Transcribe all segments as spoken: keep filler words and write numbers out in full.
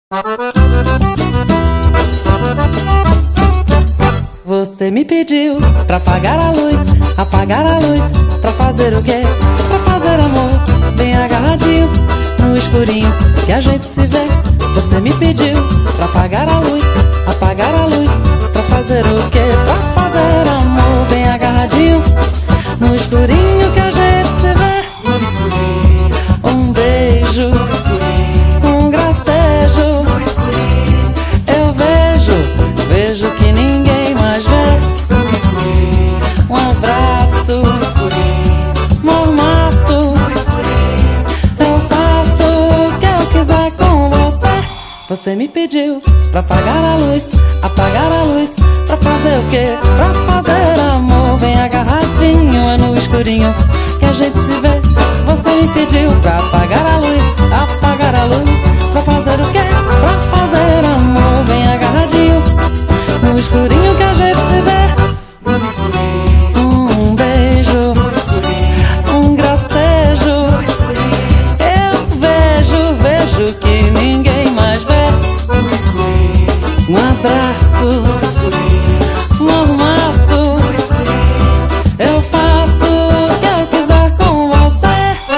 Você me pediu pra apagar a luz, apagar a luz, pra fazer o quê? Pra fazer amor, bem agarradinho, no escurinho, que a gente se vê. Você me pediu pra apagar a luz, apagar a luz, pra fazer o quê? Pra fazer amor, bem agarradinho, no escurinho, que a gente se vê. No escurinho, um beijo, no escurinho, um gracejo, no escurinho, eu vejo, vejo que ninguém mais vê. no escurinho, Um abraço, no escurinho, mormaço, no escurinho, eu faço o que eu quiser com você. Você me pediu pra apagar a luz, apagar a luz, pra fazer o quê? Pra fazer amor, bem agarradinho, é no escurinho que a gente se vê. Você me pediu pra apagar a luz, apagar a luz, pra fazer o quê? Pra fazer amor, bem agarradinho, no escurinho que a gente se vê. no escurinho, Um beijo, no escurinho, um gracejo, no escurinho, eu vejo, vejo que ninguém mais vê. no escurinho, Um abraço, no escurinho, mormaço, no escurinho, eu faço o que eu quiser com você.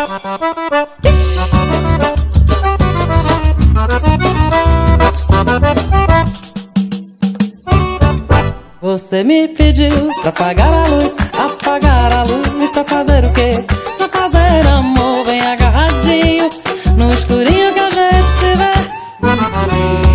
Você me pediu pra apagar a luz, apagar a luz, pra fazer o quê? Pra fazer amor, bem agarradinho, no escurinho que a gente se vê. no escurinho.